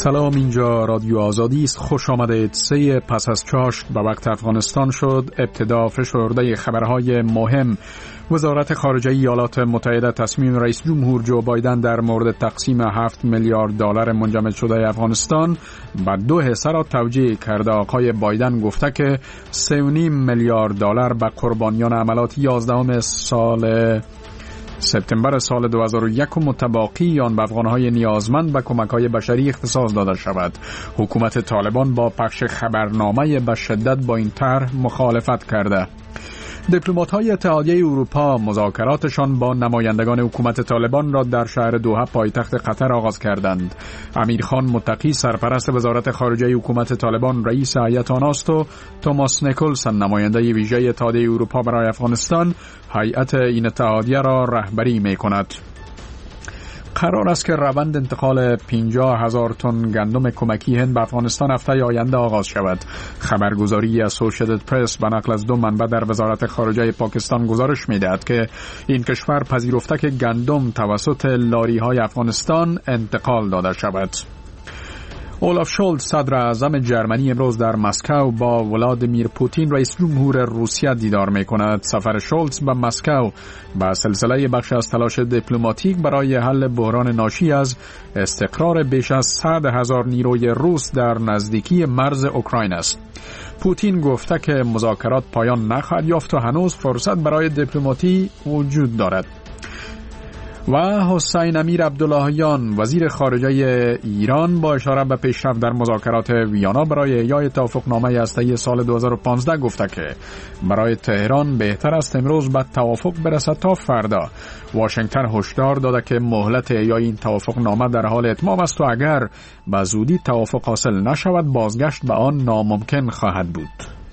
سلام، اینجا رادیو آزادی است. خوش آمدید. 3 پس از چاشت به وقت افغانستان شد. ابتدا فشرده خبرهای مهم. وزارت خارجه ایالات متحده تصمیم رئیس جمهور جو بایدن در مورد تقسیم 7 میلیارد دلار منجمد شده افغانستان به 2 حصه را توجیه کرده. آقای بایدن گفته که 3.5 میلیارد دلار به قربانیان عملیات 11 سپتامبر سال 2001 متباقی آن به افغانهای نیازمند به کمک‌های بشری اختصاص داده شود. حکومت طالبان با پخش خبرنامه به شدت با این طرح مخالفت کرده. دیپلمات‌های اتحادیه اروپا مذاکراتشان با نمایندگان حکومت طالبان را در شهر دوحه پایتخت قطر آغاز کردند. امیرخان متقی سرپرست وزارت خارجه حکومت طالبان رئیس هیئت آن است و توماس نیکلسن نماینده ویژه اتحادیه اروپا برای افغانستان هیئت این اتحادیه را رهبری می‌کند. قرار است که روند انتقال 50,000 تن گندم کمکی هند به افغانستان هفته آینده آغاز شود. خبرگزاری اسوسییتد پرس به نقل از 2 منبع در وزارت خارجه پاکستان گزارش می‌دهد که این کشور پذیرفته که گندم توسط لاری‌های افغانستان انتقال داده شود. اولاف شولز صدر اعظم جرمنی امروز در مسکو با ولادیمیر پوتین رئیس جمهور روسیه دیدار می‌کند. سفر شولز به مسکو به سلسله بخش از تلاش دیپلماتیک برای حل بحران ناشی از استقرار بیش از 100,000 نیروی روس در نزدیکی مرز اوکراین است. پوتین گفته که مذاکرات پایان نخواهد یافت و هنوز فرصت برای دیپلماتی وجود دارد. و حسین امیر عبداللهیان وزیر خارجه ایران با اشاره به پیشرفت در مذاکرات ویانا برای احیای توافقنامه هسته‌ای سال 2015 گفته که برای تهران بهتر است امروز به توافق برسد تا فردا. واشنگتن هشدار داده که مهلت احیای این توافقنامه در حال اتمام است و اگر به زودی توافق حاصل نشود بازگشت به آن ناممکن خواهد بود.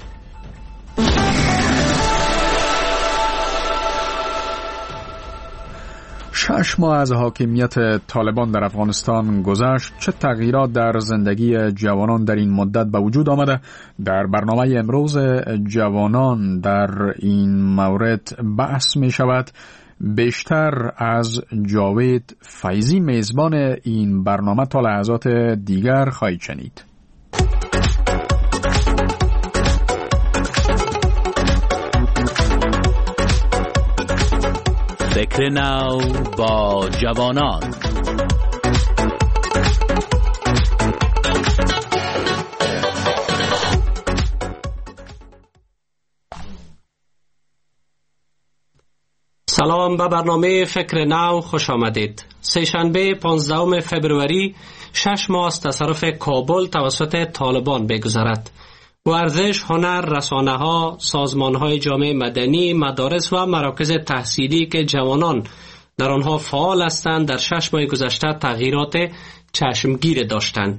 6 ماه از حاکمیت طالبان در افغانستان گذشت. چه تغییرات در زندگی جوانان در این مدت به وجود آمده؟ در برنامه امروز جوانان در این مورد بحث می شود. بیشتر از جاوید فیضی میزبان این برنامه تا لحظات دیگر خواهید شنید. فکر نو با جوانان. سلام، به برنامه فکر نو خوش آمدید. سه‌شنبه 15 فبروری 6 ماه از تصرف کابل توسط طالبان بگذرد. ورزش، هنر، رسانه‌ها، سازمان‌های جامعه مدنی، مدارس و مراکز تحصیلی که جوانان در آنها فعال هستند در 6 ماه گذشته تغییرات چشمگیر داشتند.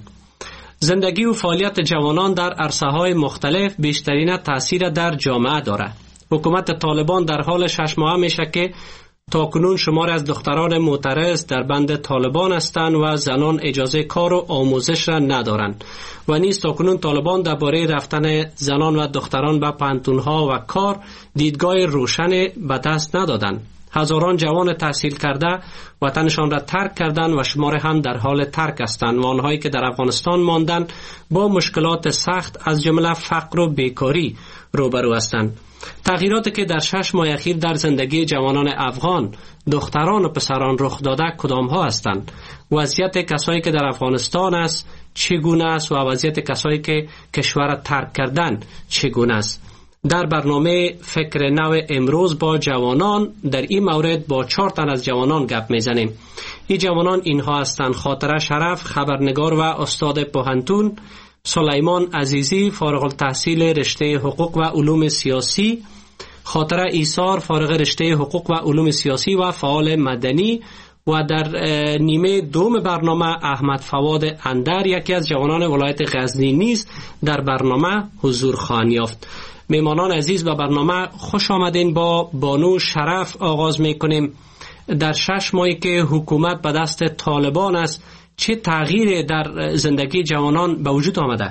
زندگی و فعالیت جوانان در عرصه‌های مختلف بیشترین تأثیر در جامعه دارد. حکومت طالبان در حال 6 ماه میشه که تاکنون شمار از دختران معترض در بند طالبان هستند و زنان اجازه کار و آموزش را ندارند و نیز تاکنون طالبان درباره رفتن زنان و دختران به پانتون‌ها و کار دیدگاه روشن به دست ندادند. هزاران جوان تحصیل کرده وطنشان را ترک کردند و شمار هم در حال ترک هستند و آنهایی که در افغانستان ماندند با مشکلات سخت از جمله فقر و بیکاری روبرو هستند. تغییراتی که در 6 ماه اخیر در زندگی جوانان افغان، دختران و پسران رخ داده کدام ها هستند؟ وضعیت کسایی که در افغانستان است چگونه است و وضعیت کسایی که کشور ترک کردن چگونه است؟ در برنامه فکر نو امروز با جوانان در این مورد با 4 تن از جوانان گپ میزنیم. این جوانان اینها هستند: خاطره شرف، خبرنگار و استاد پوهنتون; سلیمان عزیزی، فارغ التحصیل رشته حقوق و علوم سیاسی; خاطره ایثار، فارغ رشته حقوق و علوم سیاسی و فعال مدنی; و در نیمه دوم برنامه احمد فواد اندر، یکی از جوانان ولایت غزنی نیز در برنامه حضور خواهند یافت. میهمانان عزیز، به برنامه خوش آمدین. با بانو شرف آغاز میکنیم. در 6 ماهی که حکومت به دست طالبان است چه تغییری در زندگی جوانان به وجود آمده؟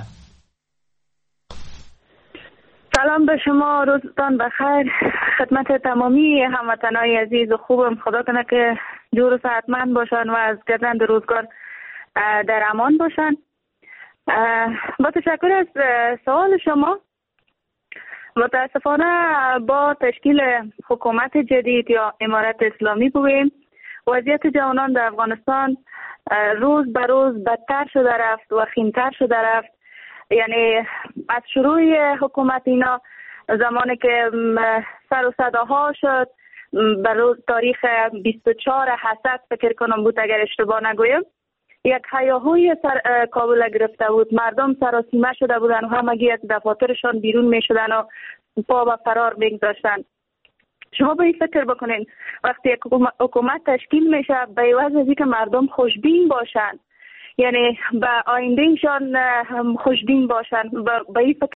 سلام به شما، روزتان بخیر. خدمت تمامی هموطنای عزیز و خوبم. خدا کنه که جور و صحتمند باشن و از گزند روزگار در امان باشن. با تشکر از سوال شما. متاسفانه با تشکیل حکومت جدید یا امارت اسلامی بگوییم، وضعیت جوانان در افغانستان روز به روز بدتر شده رفت و خیمتر شده رفت. یعنی از شروع حکومت اینا، زمانی که سر و صداها شد به روز تاریخ 24 حسد فکر کنم بود اگر اشتباه نگویم، یک هیاهوی سر کابل گرفته بود. مردم سراسیمه شده بودن و همگی از دفاترشان بیرون می شدن و پا و فرار میگذاشتن. شما به این فکر بکنین وقتی یک حکومت تشکیل میشه به عوض از اینکه مردم خوشبین باشن، یعنی به آینده ایشان خوشبین باشن، به این فکر